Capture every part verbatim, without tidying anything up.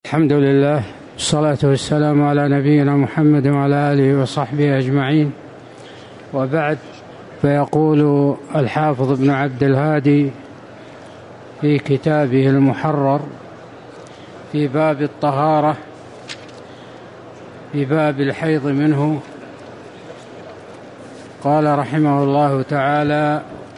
الحمد لله والصلاة والسلام على نبينا محمد وعلى آله وصحبه أجمعين، وبعد. فيقول الحافظ ابن عبد الهادي في كتابه المحرر في باب الطهارة في باب الحيض منه، قال رحمه الله تعالى: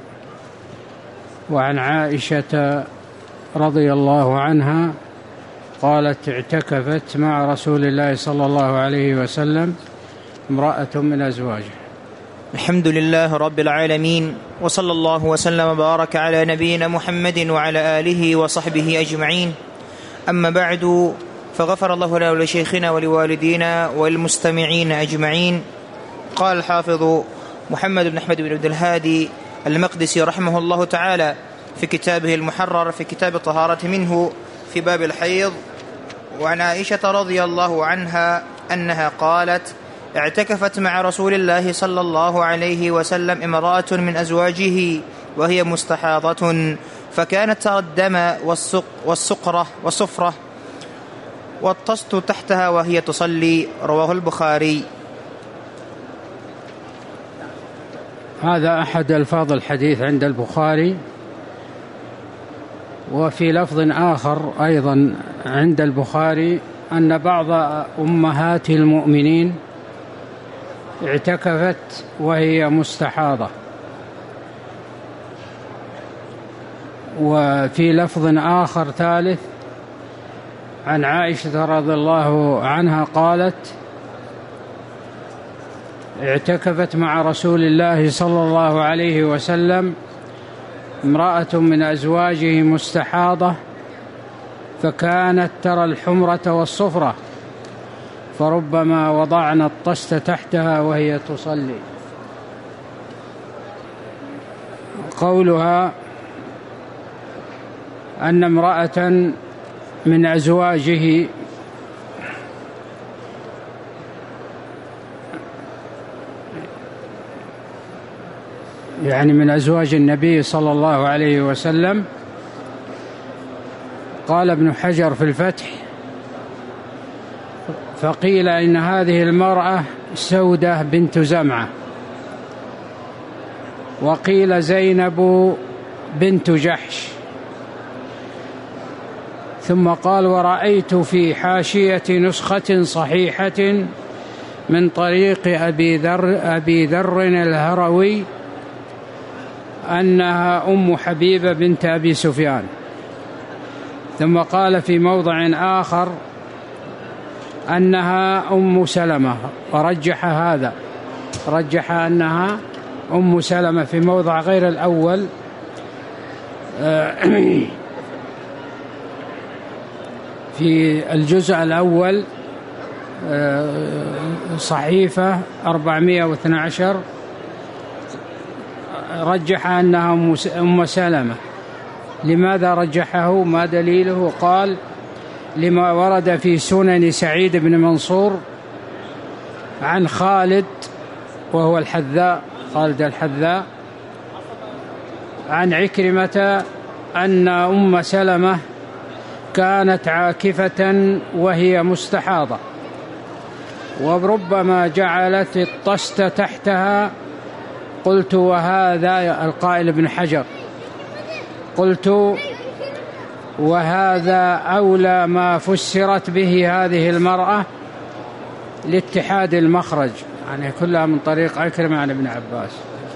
وعن عائشة رضي الله عنها قالت: اعتكفت مع رسول الله صلى الله عليه وسلم امرأة من أزواجه. الحمد لله رب العالمين، وصلى الله وسلم وبارك على نبينا محمد وعلى آله وصحبه أجمعين. أما بعد، فغفر الله لنا ولشيخنا ولوالدينا والمستمعين أجمعين. قال الحافظ محمد بن أحمد بن عبد الهادي المقدسي رحمه الله تعالى في كتابه المحرر في كتاب الطهارة منه في باب الحيض: وعن عائشة رضي الله عنها أنها قالت: اعتكفت مع رسول الله صلى الله عليه وسلم امرأة من أزواجه وهي مستحاضة، فكانت ترى الدم والسقرة والصفرة والطست تحتها وهي تصلي. رواه البخاري. هذا أحد ألفاظ الحديث عند البخاري، وفي لفظ آخر أيضا عند البخاري أن بعض أمهات المؤمنين اعتكفت وهي مستحاضة. وفي لفظ آخر ثالث عن عائشة رضي الله عنها قالت: اعتكفت مع رسول الله صلى الله عليه وسلم امرأة من أزواجه مستحاضة، فكانت ترى الحمرة والصفرة، فربما وضعنا الطست تحتها وهي تصلي. قولها أن امرأة من أزواجه يعني من أزواج النبي صلى الله عليه وسلم، قال ابن حجر في الفتح: فقيل إن هذه المرأة سودة بنت زمعة، وقيل زينب بنت جحش. ثم قال: ورأيت في حاشية نسخة صحيحة من طريق أبي ذر, أبي ذر الهروي أنها أم حبيبة بنت أبي سفيان. ثم قال في موضع آخر أنها أم سلمة، ورجح هذا، رجح أنها أم سلمة في موضع غير الأول. في الجزء الأول صحيفة أربعمائة واثني عشر رجح أنها أم سلمة. لماذا رجحه؟ ما دليله؟ قال: لما ورد في سنن سعيد بن منصور عن خالد وهو الحذاء، خالد الحذاء، عن عكرمة أن أم سلمة كانت عاكفة وهي مستحاضة، وربما جعلت الطست تحتها. قلت: وهذا القائل ابن حجر، قلت: وهذا أولى ما فسرت به هذه المرأة لاتحاد المخرج، يعني كلها من طريق عكرمة عن ابن عباس.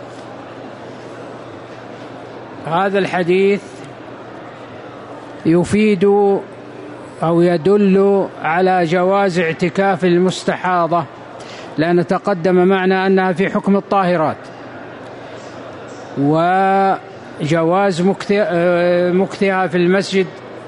هذا الحديث يفيد أو يدل على جواز اعتكاف المستحاضة، لأن تقدم معنا أنها في حكم الطاهرات، وجواز مكثها في المسجد.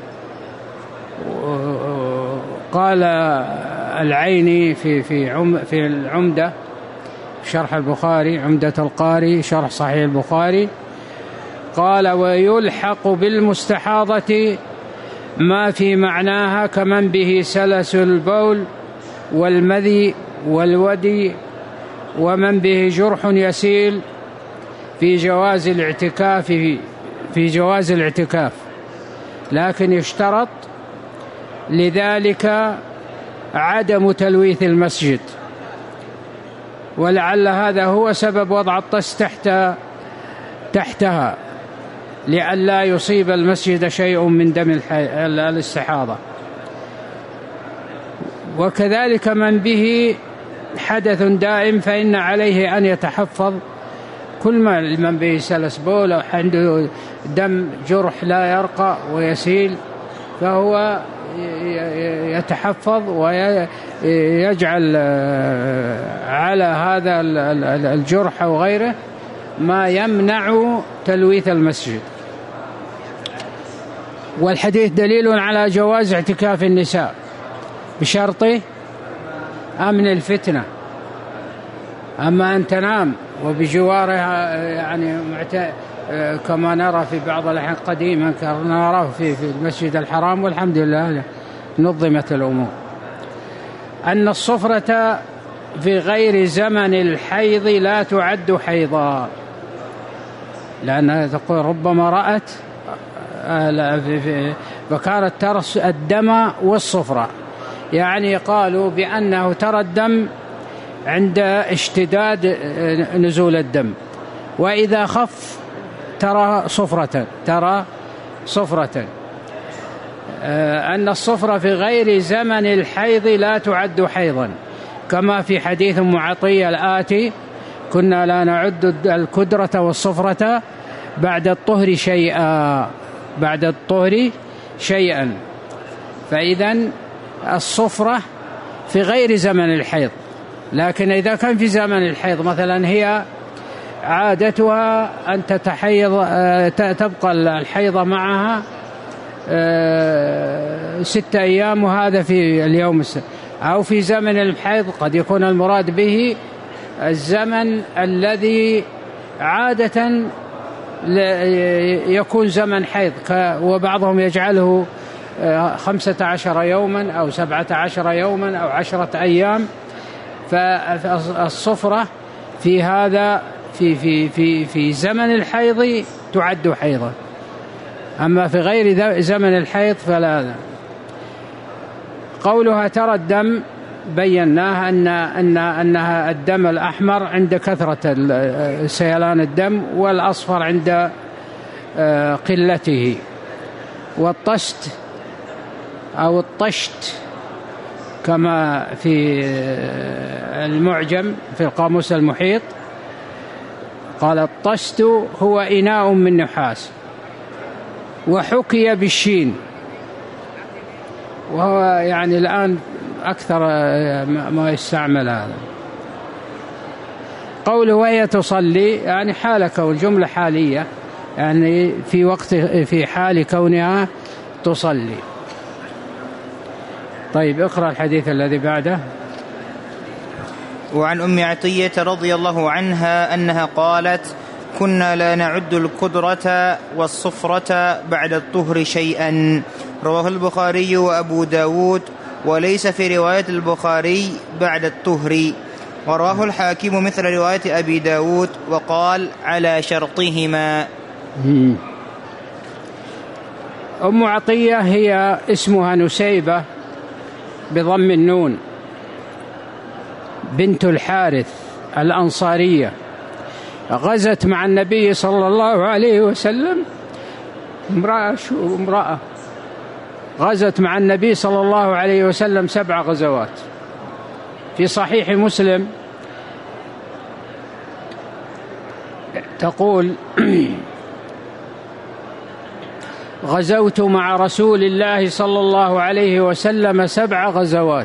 قال العيني في في عم في العمدة شرح البخاري، عمدة القاري شرح صحيح البخاري، قال: ويلحق بالمستحاضة ما في معناها كمن به سلس البول والمذي والودي، ومن به جرح يسيل، في جواز الاعتكاف في جواز الاعتكاف، لكن يشترط لذلك عدم تلويث المسجد، ولعل هذا هو سبب وضع الطست تحت تحتها لئلا يصيب المسجد شيء من دم الاستحاضة. وكذلك من به حدث دائم فإن عليه أن يتحفظ، كل ما من به سلس بول أو عنده دم جرح لا يرقى ويسيل فهو يتحفظ ويجعل على هذا الجرح أو غيره ما يمنع تلويث المسجد. والحديث دليل على جواز اعتكاف النساء بشرط أمن الفتنة. أما أن تنام وبجوارها يعني كما نرى في بعض الأحيان قديما كما نرى في في المسجد الحرام، والحمد لله نظمت الأمور. أن الصفرة في غير زمن الحيض لا تعد حيضا، لأنها تقول ربما رأت وكانت ترى الدم والصفرة، يعني قالوا بأنه ترى الدم عند اشتداد نزول الدم، وإذا خف ترى صفرة ترى صفرة أن الصفرة في غير زمن الحيض لا تعد حيضا، كما في حديث أم عطية الآتي: كنا لا نعد الكدرة والصفرة بعد الطهر شيئا بعد الطهر شيئا فإذن الصفرة في غير زمن الحيض. لكن إذا كان في زمن الحيض مثلا هي عادتها أن تتحيض تبقى الحيضة معها ستة أيام، وهذا في اليوم السابع، أو في زمن الحيض قد يكون المراد به الزمن الذي عادة يكون زمن حيض، وبعضهم يجعله خمسة عشر يوما أو سبعة عشر يوما أو عشرة أيام. فالصفرة في هذا في في في في زمن الحيض تعد حيضا، أما في غير زمن الحيض فلا. قولها ترى الدم بيناها أن أن أنها الدم الأحمر عند كثرة سيلان الدم، والأصفر عند قلته. والطشت أو الطشت كما في المعجم في القاموس المحيط قال: الطشت هو إناء من نحاس، وحكي بالشين، وهو يعني الآن أكثر ما يستعمل هذا. قوله وهي تصلي يعني حال كون جملة حالية، يعني في وقت في حال كونها تصلي. طيب اقرأ الحديث الذي بعده. وعن أم عطية رضي الله عنها أنها قالت: كنا لا نعد القدرة والصفرة بعد الطهر شيئا. رواه البخاري وأبو داود، وليس في رواية البخاري بعد الطهر. ورواه الحاكم مثل رواية أبي داود وقال على شرطهما. أم عطية هي اسمها نسيبة بضم النون، بنت الحارث الأنصارية، غزت مع النبي صلى الله عليه وسلم. امرأة شو امرأة غزت مع النبي صلى الله عليه وسلم سبع غزوات. في صحيح مسلم تقول: غزوت مع رسول الله صلى الله عليه وسلم سبع غزوات،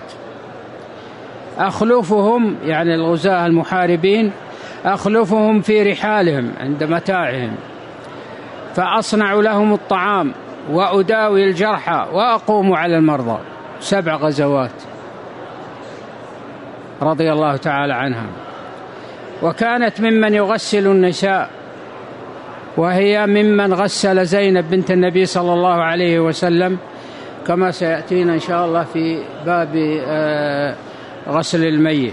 أخلفهم يعني الغزاة المحاربين أخلفهم في رحالهم عند متاعهم، فأصنع لهم الطعام وأداوي الجرحى وأقوم على المرضى. سبع غزوات رضي الله تعالى عنها. وكانت ممن يغسل النساء، وهي ممن غسل زينب بنت النبي صلى الله عليه وسلم، كما سيأتينا إن شاء الله في باب غسل الميت.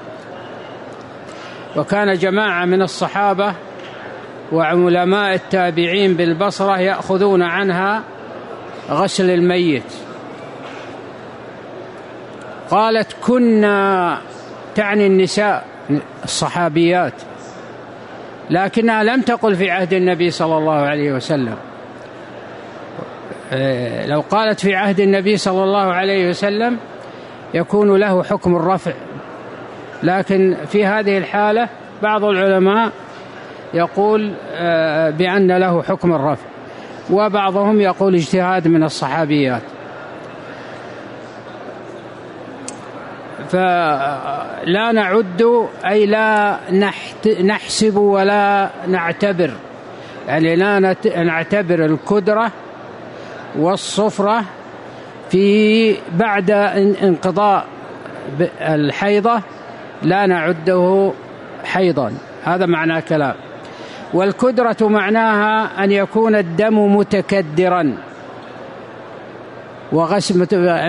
وكان جماعة من الصحابة وعلماء التابعين بالبصرة يأخذون عنها غسل الميت، قالت كنا، تعني النساء الصحابيات، لكنها لم تقل في عهد النبي صلى الله عليه وسلم. لو قالت في عهد النبي صلى الله عليه وسلم يكون له حكم الرفع، لكن في هذه الحالة بعض العلماء يقول بأن له حكم الرفع، وبعضهم يقول اجتهاد من الصحابيات. فلا نعد أي لا نحسب ولا نعتبر، يعني لا نعتبر الكدرة والصفرة في بعد انقضاء الحيضة، لا نعده حيضا، هذا معنى كلام. والكدرة معناها أن يكون الدم متكدرا وغسل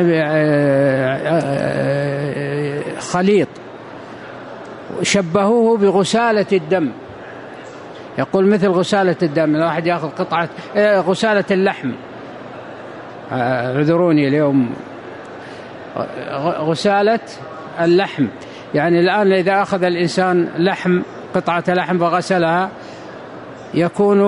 خليط، شبهوه بغسالة الدم، يقول مثل غسالة الدم، الواحد يأخذ قطعة غسالة اللحم، اعذروني اليوم، غسالة اللحم، يعني الآن إذا أخذ الإنسان لحم قطعة لحم وغسلها يكون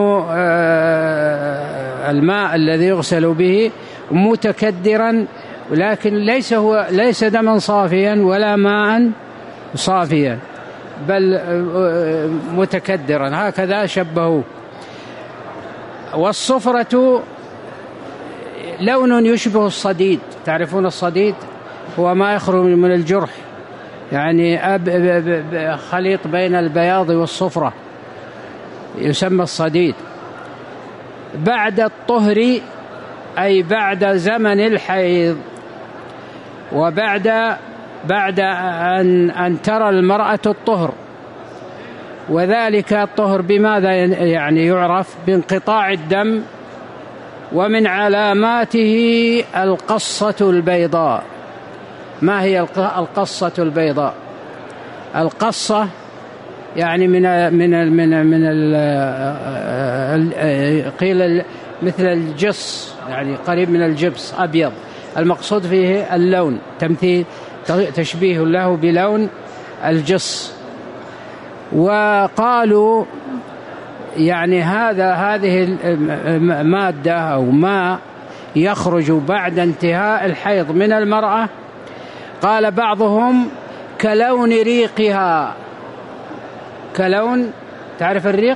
الماء الذي يغسل به متكدرا، ولكن ليس هو ليس دما صافيا ولا ماء صافيا، بل متكدرا، هكذا شبهوه. والصفرة لون يشبه الصديد، تعرفون الصديد هو ما يخرج من الجرح، يعني خليط بين البياض والصفرة يسمى الصديد. بعد الطهر أي بعد زمن الحيض، وبعد بعد أن, أن ترى المرأة الطهر، وذلك الطهر بماذا يعني يعرف؟ بانقطاع الدم، ومن علاماته القصة البيضاء. ما هي القصة البيضاء؟ القصة يعني من من من من قيل مثل الجص، يعني قريب من الجبس، أبيض، المقصود فيه اللون، تمثيل تشبيه له بلون الجص. وقالوا يعني هذا هذه المادة أو ما يخرج بعد انتهاء الحيض من المرأة، قال بعضهم كلون ريقها، كلون، تعرف الريق؟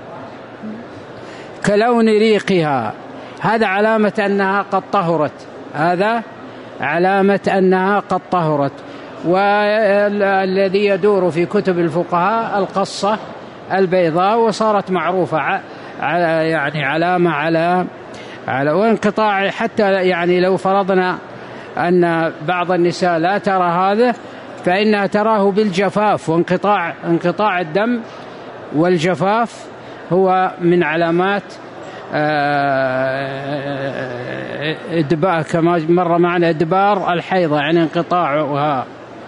كلون ريقها، هذا علامة أنها قد طهرت، هذا علامة أنها قد طهرت. والذي يدور في كتب الفقهاء القصة البيضاء، وصارت معروفة يعني علامة على على وانقطاع، حتى يعني لو فرضنا أن بعض النساء لا ترى هذا فإنها تراه بالجفاف، وانقطاع انقطاع الدم والجفاف هو من علامات إدبار، كما مر معنا إدبار الحيضة يعني انقطاعها.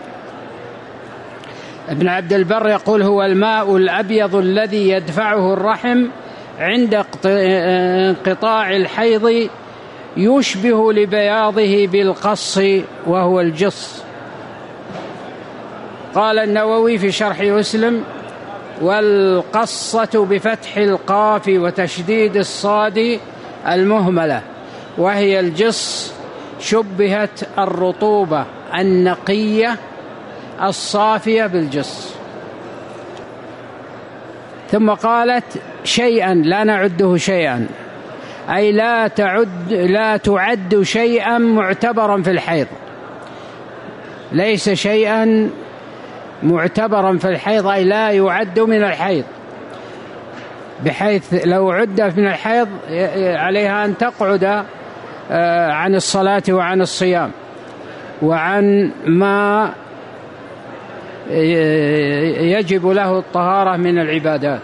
ابن عبد البر يقول هو الماء الأبيض الذي يدفعه الرحم عند انقطاع الحيض، يشبه لبياضه بالقص وهو الجص. قال النووي في شرح مسلم: والقصة بفتح القاف وتشديد الصاد المهملة، وهي الجص، شبهت الرطوبة النقية الصافية بالجص. ثم قالت شيئا لا نعده شيئا، أي لا تعد لا تعد شيئا معتبرا في الحيض، ليس شيئا معتبرا في الحيض، أي لا يعد من الحيض، بحيث لو عد من الحيض عليها أن تقعد عن الصلاة وعن الصيام وعن ما يجب له الطهارة من العبادات.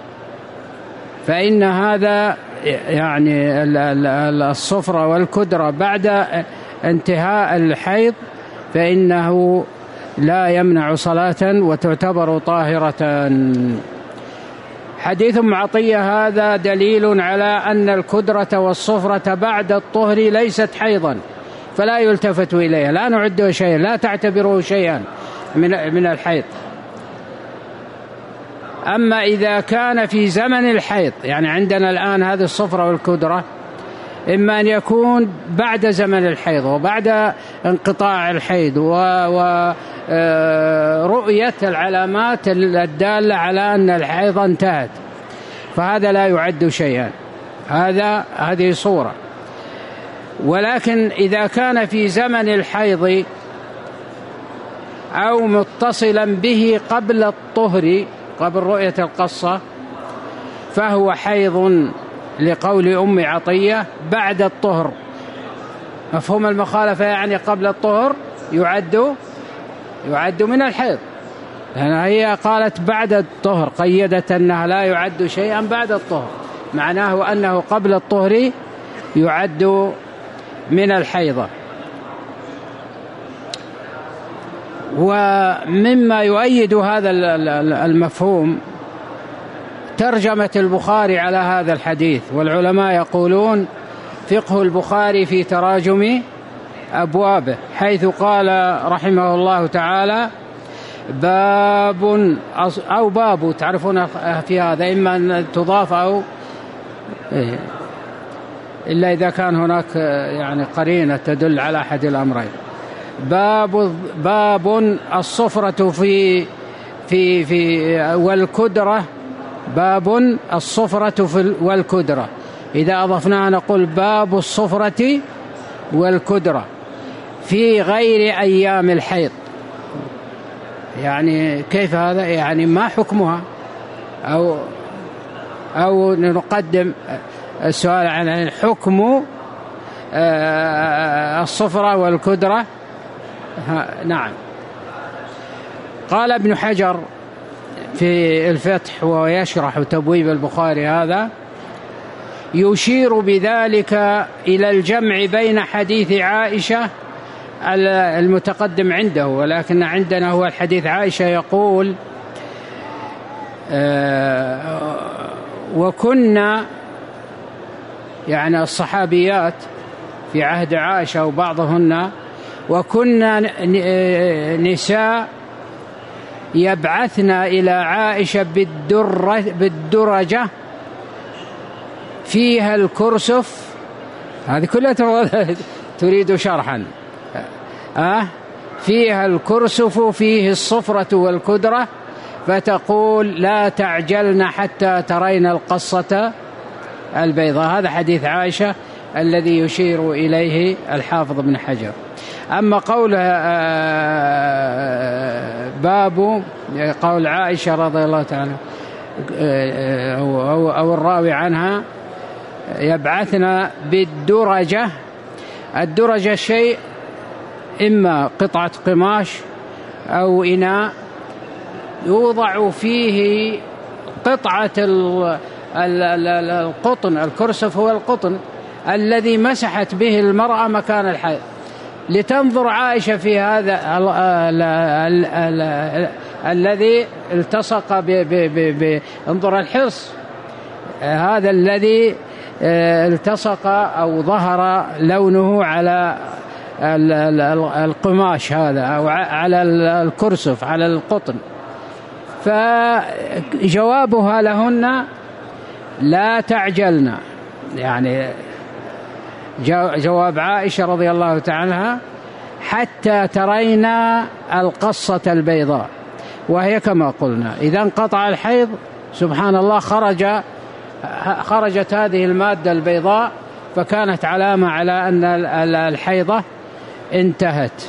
فإن هذا يعني الصفرة والكدرة بعد انتهاء الحيض فإنه لا يمنع صلاة وتعتبر طاهرة. حديث عطية هذا دليل على أن الكدرة والصفرة بعد الطهر ليست حيضا، فلا يلتفت إليها، لا نعده شيئا، لا تعتبره شيئا من من الحيض. أما إذا كان في زمن الحيض، يعني عندنا الآن هذه الصفرة والكدرة، إما أن يكون بعد زمن الحيض وبعد انقطاع الحيض ورؤية العلامات الدالة على أن الحيض انتهت، فهذا لا يعد شيئا، هذا هذه صورة. ولكن إذا كان في زمن الحيض أو متصلا به قبل الطهر، قبل رؤية القصة، فهو حيض لقول أم عطية بعد الطهر. مفهوم المخالفة يعني قبل الطهر يعد يعد من الحيض، لأن هي قالت بعد الطهر، قيدت أنها لا يعد شيئا بعد الطهر، معناه أنه قبل الطهر يعد من الحيضة. ومما يؤيد هذا المفهوم ترجمة البخاري على هذا الحديث، والعلماء يقولون فقه البخاري في تراجم أبوابه، حيث قال رحمه الله تعالى باب أو باب، تعرفون في هذا إما أن تضاف أو إلا إذا كان هناك يعني قرينة تدل على أحد الأمرين. باب باب الصفرة في في في والكدرة، باب الصفرة في والكدرة، إذا أضفناها نقول باب الصفرة والكدرة في غير أيام الحيض. يعني كيف هذا؟ يعني ما حكمها؟ أو أو نقدم السؤال عن حكم الصفرة والكدرة. نعم. قال ابن حجر في الفتح وهو يشرح تبويب البخاري هذا، يشير بذلك إلى الجمع بين حديث عائشة المتقدم عنده، ولكن عندنا هو الحديث عائشة يقول آه وكنا، يعني الصحابيات في عهد عائشة وبعضهن، وكنا نساء يبعثن إلى عائشة بالدرجة فيها الكرسف، هذه كلها تريد شرحا، أه فيها الكرسف فيه الصفرة والكدرة، فتقول لا تعجلن حتى ترين القصة البيضاء. هذا حديث عائشة الذي يشير إليه الحافظ ابن حجر. أما قولها باب قول عائشة رضي الله تعالى أو, أو الراوي عنها يبعثنا بالدرجة، الدرجة شيء إما قطعة قماش أو إناء يوضع فيه قطعة القطن، الكرسف هو القطن الذي مسحت به المرأة مكان الحيض، لتنظر عائشة في هذا الذي التصق بانظر الحرص، هذا الذي التصق أو ظهر لونه على القماش هذا أو على الكرسف على القطن. فجوابها لهن لا تعجلنا، يعني جواب عائشة رضي الله تعالى عنها حتى ترينا القصة البيضاء، وهي كما قلنا إذا انقطع الحيض سبحان الله خرج خرجت هذه المادة البيضاء، فكانت علامة على أن الحيضة انتهت.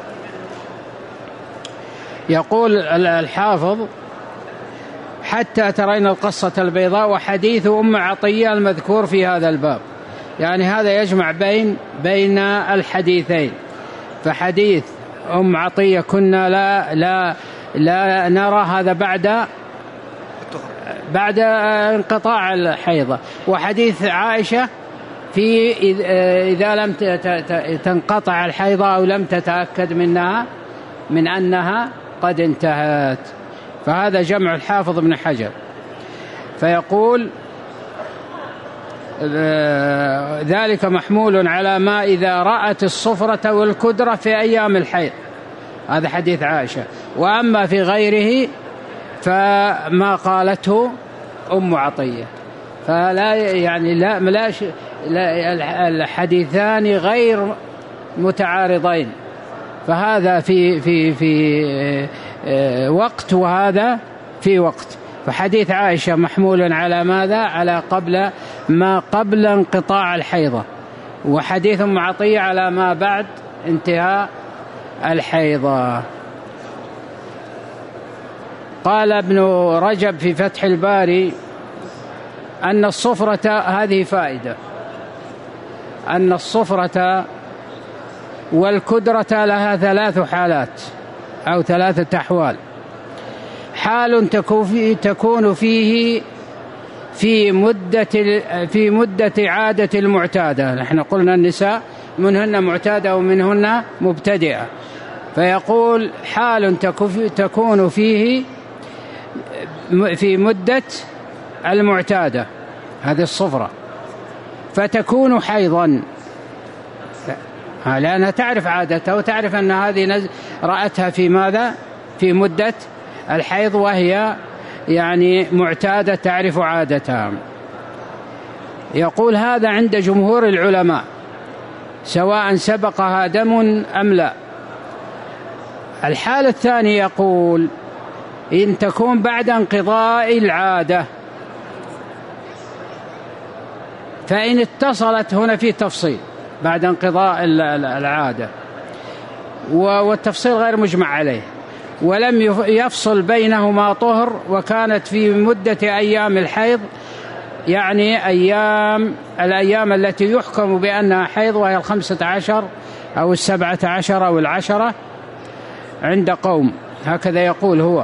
يقول الحافظ حتى ترين القصة البيضاء، وحديث أم عطية المذكور في هذا الباب، يعني هذا يجمع بين بين الحديثين. فحديث أم عطية كنا لا لا لا نرى هذا بعد بعد انقطاع الحيضة، وحديث عائشة في إذا لم تنقطع الحيضة أو لم تتأكد منها من أنها قد انتهت. فهذا جمع الحافظ ابن حجر، فيقول ذلك محمول على ما إذا رأت الصفرة والكدرة في أيام الحيض، هذا حديث عائشة. وأما في غيره فما قالته أم عطية، فلا يعني لا ملاش لا الحديثان غير متعارضين، فهذا في في في وقت وهذا في وقت. فحديث عائشة محمول على ماذا؟ على قبل ما قبل انقطاع الحيضة، وحديث أم عطية على ما بعد انتهاء الحيضة. قال ابن رجب في فتح الباري أن الصفرة، هذه فائدة، أن الصفرة والكدرة لها ثلاث حالات أو ثلاثة أحوال. حال تكون فيه في مدة في مدة عادة المعتادة، نحن قلنا النساء منهن معتادة ومنهن مبتدئة، فيقول حال تكون فيه في مدة المعتادة، هذه الصفرة، فتكون حيضا، لأنها تعرف عادتها وتعرف أن هذه رأتها في ماذا؟ في مدة الحيض، وهي يعني معتادة تعرف عادتها. يقول هذا عند جمهور العلماء سواء سبقها دم أم لا. الحالة الثانية يقول إن تكون بعد انقضاء العادة، فإن اتصلت، هنا في تفصيل بعد انقضاء العادة، والتفصيل غير مجمع عليه، ولم يفصل بينهما طهر، وكانت في مدة أيام الحيض، يعني أيام الأيام التي يحكم بأنها حيض، وهي الخمسة عشر أو السبعة عشر أو العشرة عند قوم، هكذا يقول هو،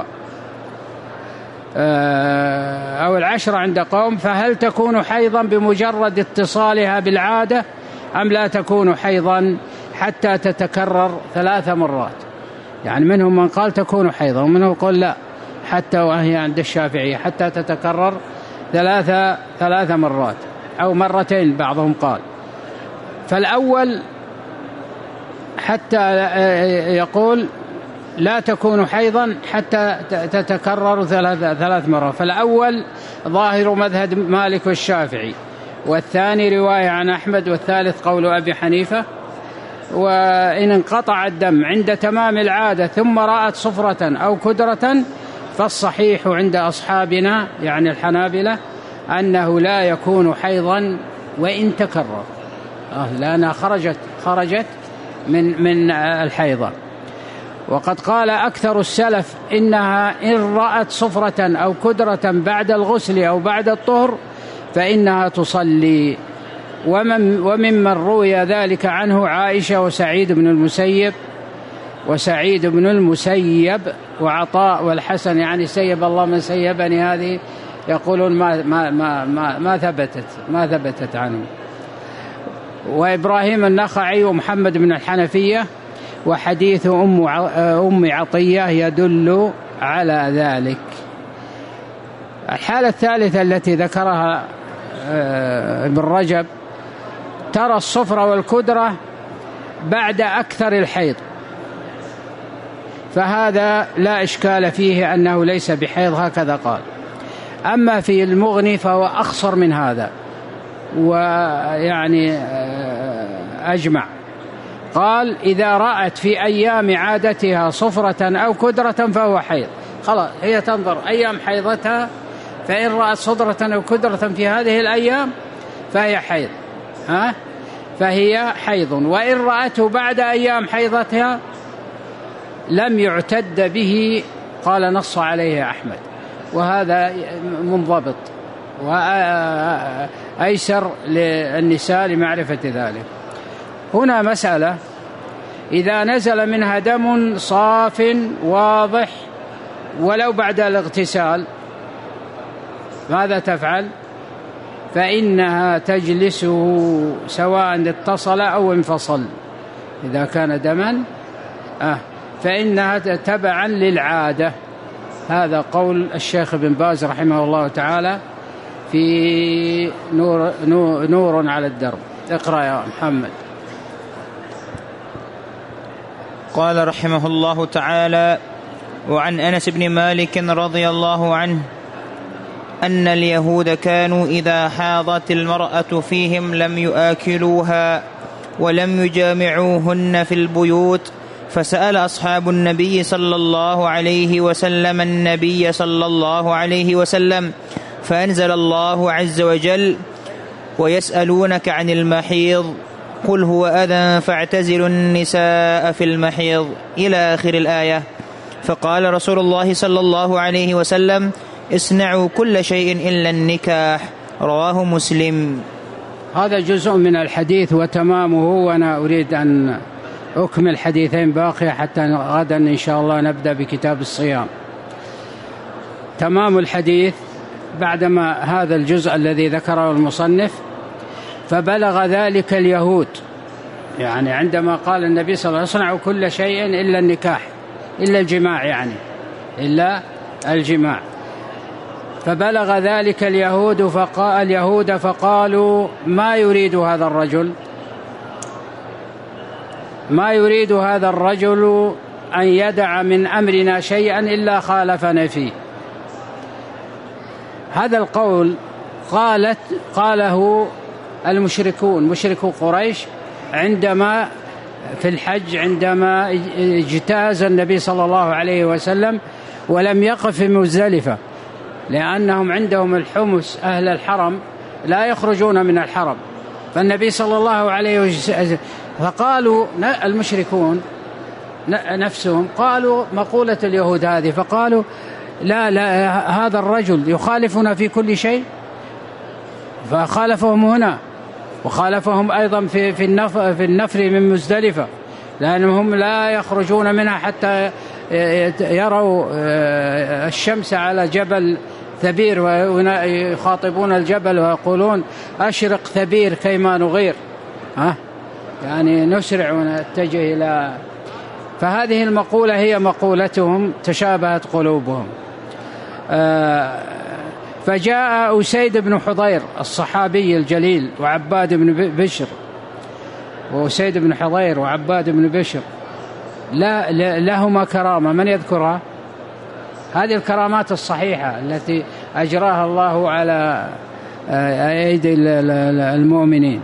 أو العشرة عند قوم. فهل تكون حيضا بمجرد اتصالها بالعادة أم لا تكون حيضا حتى تتكرر ثلاث مرات؟ يعني منهم من قال تكون حيضا، ومنهم قال لا، حتى وهي عند الشافعية حتى تتكرر ثلاث ثلاث مرات أو مرتين بعضهم قال. فالأول حتى يقول لا تكون حيضا حتى تتكرر ثلاث ثلاث مرات، فالأول ظاهر مذهب مالك والشافعي، والثاني رواية عن أحمد، والثالث قول أبي حنيفة. وإن انقطع الدم عند تمام العادة ثم رأت صفرة أو كدرة، فالصحيح عند أصحابنا يعني الحنابلة أنه لا يكون حيضا وإن تكرر، لأنها خرجت خرجت من من الحيضة. وقد قال أكثر السلف إنها إن رأت صفرة أو كدرة بعد الغسل أو بعد الطهر فإنها تصلي. ومن وممن روي ذلك عنه عائشة وسعيد بن المسيب وسعيد بن المسيب وعطاء والحسن، يعني سيب الله من سيبني، هذه يقولون ما ما ما ما, ما ثبتت ما ثبتت عنه. وإبراهيم النخعي ومحمد بن الحنفية، وحديث أم أم عطية يدل على ذلك. الحالة الثالثة التي ذكرها ابن رجب ترى الصفرة والكدرة بعد أكثر الحيض، فهذا لا إشكال فيه أنه ليس بحيض، هكذا قال. أما في المغني فهو أخصر من هذا، ويعني أجمع، قال إذا رأت في أيام عادتها صفرة أو كدرة فهو حيض، خلاص هي تنظر أيام حيضتها، فإن رأت صفرة أو كدرة في هذه الأيام فهي حيض، ها فهي حيض. وإن رأته بعد أيام حيضتها لم يعتد به، قال نص عليه أحمد، وهذا منضبط وأيسر للنساء لمعرفة ذلك. هنا مسألة، إذا نزل منها دم صاف واضح ولو بعد الاغتسال ماذا تفعل؟ فإنها تجلسه سواء اتصل أو انفصل، إذا كان دما آه فإنها تبعا للعادة. هذا قول الشيخ ابن باز رحمه الله تعالى في نور, نور, نور على الدرب. اقرأ يا محمد. قال رحمه الله تعالى: وعن أنس بن مالك رضي الله عنه أن اليهود كانوا إذا حاضت المرأة فيهم لم يآكلوها ولم يجامعوهن في البيوت، فسأل أصحاب النبي صلى الله عليه وسلم النبي صلى الله عليه وسلم، فأنزل الله عز وجل: ويسألونك عن المحيض قل هو أذى فاعتزلوا النساء في المحيض إلى آخر الآية. فقال رسول الله صلى الله عليه وسلم: اصنعوا كل شيء إلا النكاح. رواه مسلم. هذا جزء من الحديث وتمامه، وأنا أريد أن أكمل حديثين باقي حتى غدا إن شاء الله نبدأ بكتاب الصيام. تمام الحديث بعدما هذا الجزء الذي ذكره المصنف: فبلغ ذلك اليهود، يعني عندما قال النبي صلى الله عليه وسلم: اصنعوا كل شيء إلا النكاح، إلا الجماع، يعني إلا الجماع. فبلغ ذلك اليهود فقال اليهود فقالوا: ما يريد هذا الرجل ما يريد هذا الرجل أن يدع من أمرنا شيئا إلا خالفنا فيه. هذا القول قالت قاله المشركون، مشركو قريش، عندما في الحج، عندما اجتاز النبي صلى الله عليه وسلم ولم يقف في مزدلفة، لأنهم عندهم الحمس، أهل الحرم لا يخرجون من الحرم، فالنبي صلى الله عليه وسلم فقالوا المشركون نفسهم قالوا مقولة اليهود هذه، فقالوا: لا لا هذا الرجل يخالفنا في كل شيء. فخالفهم هنا وخالفهم أيضا في في النفر في النفر من مزدلفة، لأنهم لا يخرجون منها حتى يروا الشمس على جبل ثبير، ويخاطبون الجبل ويقولون: أشرق ثبير كيما نغير، ها يعني نسرع ونتجه إلى. فهذه المقولة هي مقولتهم، تشابهت قلوبهم. فجاء أسيد بن حضير الصحابي الجليل وعباد بن بشر، وأسيد بن حضير وعباد بن بشر لا لهما كرامة، من يذكرها؟ هذه الكرامات الصحيحة التي أجراها الله على أيدي المؤمنين.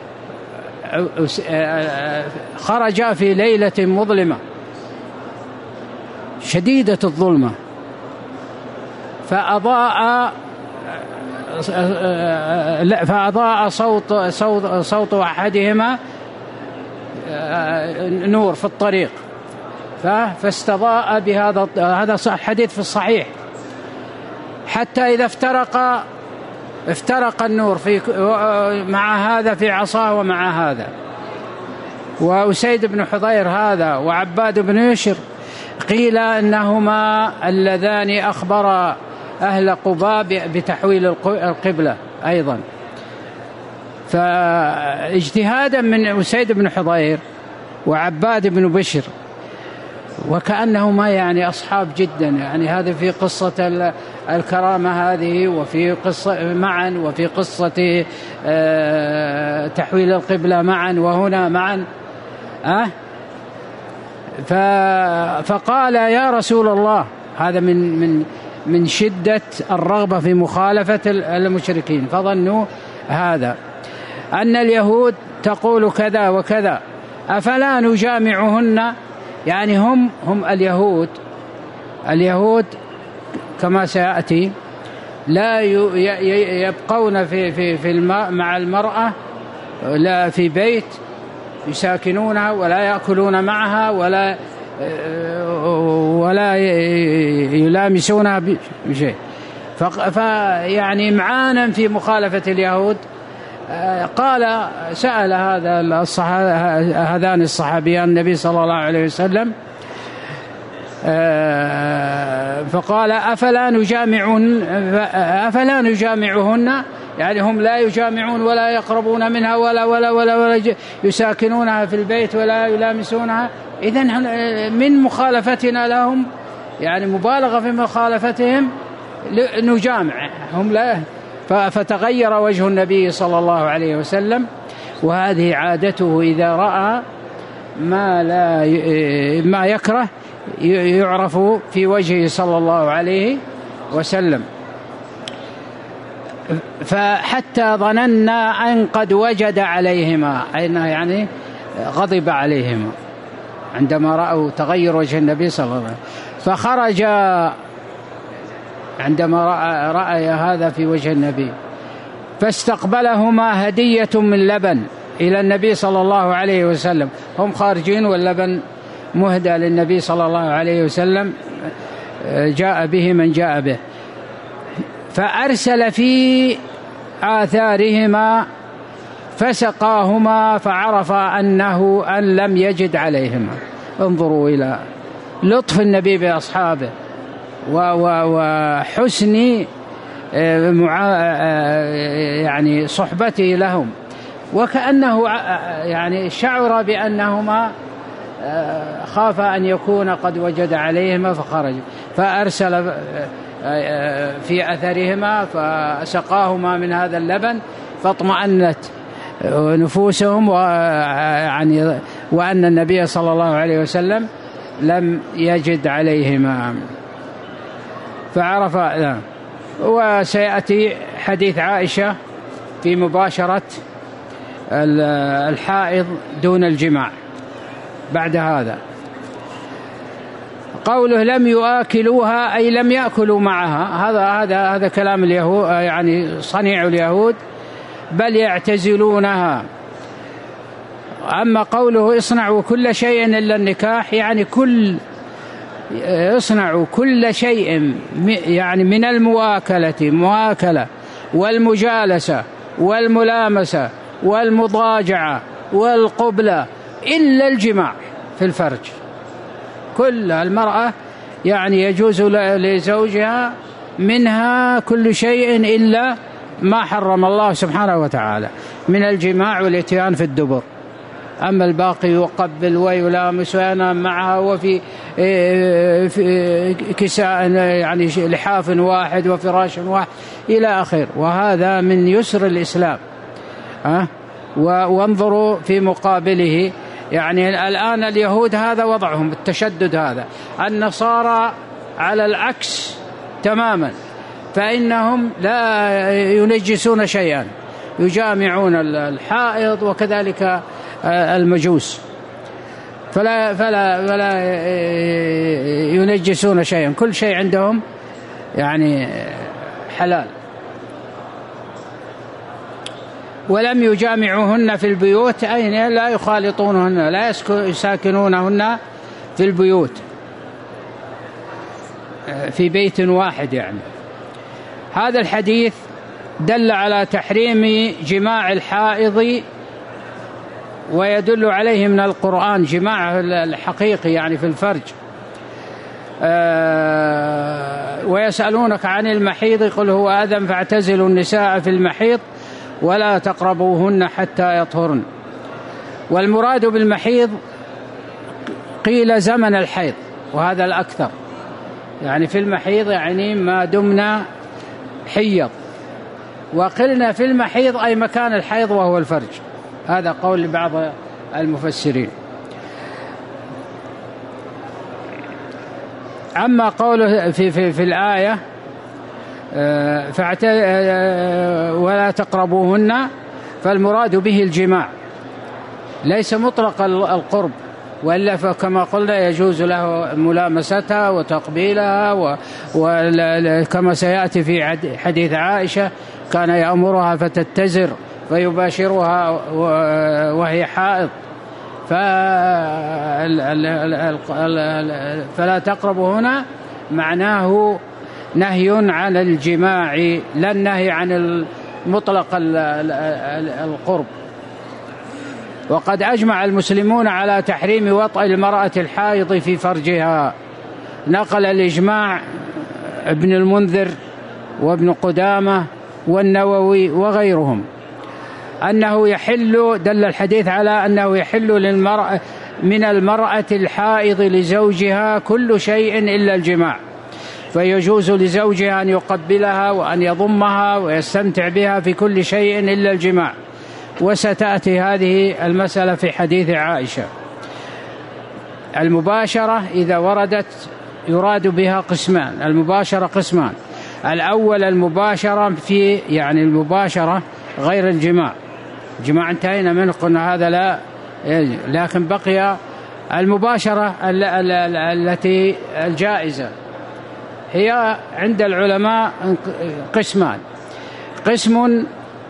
خرج في ليلة مظلمة شديدة الظلمة، فأضاء فأضاء صوت صوت صوت أحدهما نور في الطريق، فاستضاء بهذا. هذا حديث في الصحيح. حتى إذا افترق افترق النور في مع هذا في عصاه ومع هذا. وأسيد بن حضير هذا وعباد بن بشر قيل إنهما اللذان أخبر أهل قباء بتحويل القبلة أيضا. فاجتهادا من أسيد بن حضير وعباد بن بشر، وكأنهما يعني أصحاب جدا، يعني هذا في قصة الكرامة هذه، وفي قصة معا، وفي قصة تحويل القبلة معا، وهنا معا. أه؟ فقال: يا رسول الله، هذا من من من شدة الرغبة في مخالفة المشركين، فظنوا هذا أن اليهود تقول كذا وكذا، أفلا نجامعهن؟ يعني هم هم اليهود اليهود كما سيأتي لا يبقون في في في الماء مع المرأة، لا في بيت يساكنونها ولا يأكلون معها ولا ولا يلامسونها بشيء. فيعني معانا في مخالفة اليهود. قال سأل هذا هذان الصحابيان النبي صلى الله عليه وسلم، فقال: أفلا نجامعهن أفلا نجامعهن يعني هم لا يجامعون ولا يقربون منها ولا ولا ولا, ولا يساكنونها في البيت ولا يلامسونها. إذن من مخالفتنا لهم، يعني مبالغة في مخالفتهم، نجامع هم لا فتغير وجه النبي صلى الله عليه وسلم. وهذه عادته إذا رأى ما لا ما يكره يعرف في وجهه صلى الله عليه وسلم. فحتى ظننا أن قد وجد عليهما، يعني غضب عليهما عندما رأوا تغير وجه النبي صلى الله عليه وسلم. فخرج عندما رأى, رأى هذا في وجه النبي، فاستقبلهما هدية من لبن إلى النبي صلى الله عليه وسلم. هم خارجين واللبن مهدى للنبي صلى الله عليه وسلم، جاء به من جاء به. فأرسل في آثارهما فسقاهما، فعرف أنه أن لم يجد عليهما. انظروا إلى لطف النبي بأصحابه وحسن يعني صحبته لهم، وكأنه يعني شعر بأنهما خاف أن يكون قد وجد عليهما فخرج، فأرسل في أثرهما فسقاهما من هذا اللبن، فاطمأنت نفوسهم ويعني وأن النبي صلى الله عليه وسلم لم يجد عليهما فعرف. وسيأتي حديث عائشة في مباشرة الحائض دون الجماع بعد هذا. قوله لم يؤكلوها أي لم يأكلوا معها، هذا هذا هذا كلام اليهود، يعني صنيع اليهود، بل يعتزلونها. أما قوله اصنعوا كل شيء إلا النكاح، يعني كل اصنعوا كل شيء يعني من المواكلة مواكلة والمجالسة والملامسة والمضاجعة والقبلة إلا الجماع في الفرج. كل المرأة يعني يجوز لزوجها منها كل شيء إلا ما حرم الله سبحانه وتعالى من الجماع والاتيان في الدبر. أما الباقي يقبل ويلامس وينام معها وفي كساء يعني لحاف واحد وفراش واحد إلى آخر، وهذا من يسر الإسلام. أه؟ وانظروا في مقابله، يعني الآن اليهود هذا وضعهم التشدد هذا، النصارى على العكس تماما، فإنهم لا ينجسون شيئا، يجامعون الحائض وكذلك المجوس، فلا فلا فلا ينجسون شيئا، كل شيء عندهم يعني حلال. ولم يجامعوهن في البيوت، أي لا يخالطونهن، لا يساكنونهن في البيوت في بيت واحد. يعني هذا الحديث دل على تحريم جماع الحائض، ويدل عليه من القرآن جماع الحقيقي يعني في الفرج. آه ويسألونك عن المحيض قل هو أذى فاعتزلوا النساء في المحيض ولا تقربوهن حتى يطهرن. والمراد بالمحيض قيل زمن الحيض، وهذا الأكثر، يعني في المحيض يعني ما دمنا حيض، وقلنا في المحيض أي مكان الحيض وهو الفرج، هذا قول لبعض المفسرين. أما قوله في, في, في الآية ولا تقربوهن، فالمراد به الجماع، ليس مطلق القرب، وإلا فكما قلنا يجوز له ملامستها وتقبيلها، وكما سيأتي في حديث عائشة كان يأمرها فتتزر فيباشرها وهي حائض، فلا تقربوا هنا معناه نهي عن الجماع، لا النهي عن مطلق القرب. وقد أجمع المسلمون على تحريم وطأ المرأة الحائض في فرجها، نقل الإجماع ابن المنذر وابن قدامة والنووي وغيرهم أنه يحل، دل الحديث على أنه يحل للمرأة من المرأة الحائض لزوجها كل شيء إلا الجماع، فيجوز لزوجها أن يقبلها وأن يضمها ويستمتع بها في كل شيء إلا الجماع، وستأتي هذه المسألة في حديث عائشة. المباشرة إذا وردت يراد بها قسمان، المباشرة قسمان: الأول المباشرة في يعني المباشرة غير الجماع، الجماع انتهينا منه قلنا هذا لا، لكن بقي المباشرة التي الجائزة، هي عند العلماء قسمان. قسم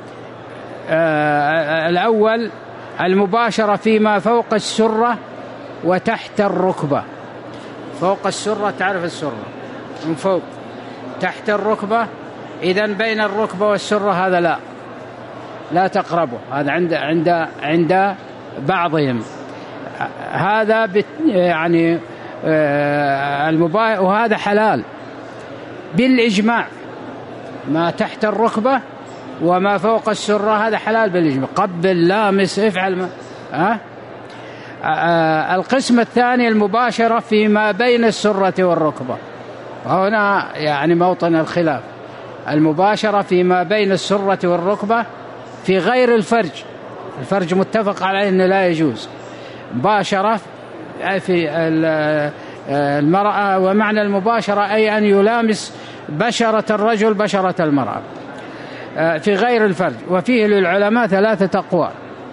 آه الأول المباشرة فيما فوق السرة وتحت الركبة. فوق السرة، تعرف السرة من فوق، تحت الركبة، إذن بين الركبة والسرة هذا لا لا تقربه، هذا عند عند عند بعضهم هذا يعني آه المباشرة، وهذا حلال بالإجماع. ما تحت الركبة وما فوق السرة هذا حلال بالإجماع، قبل، لامس، افعل ما. أه؟ أه القسم الثاني المباشرة فيما بين السرة والركبة، هنا يعني موطن الخلاف. المباشرة فيما بين السرة والركبة في غير الفرج، الفرج متفق على أنه لا يجوز. مباشرة في المرأة، ومعنى المباشرة أي أن يلامس بشرة الرجل بشرة المرأة في غير الفرج. وفيه للعلماء ثلاثة أقوال: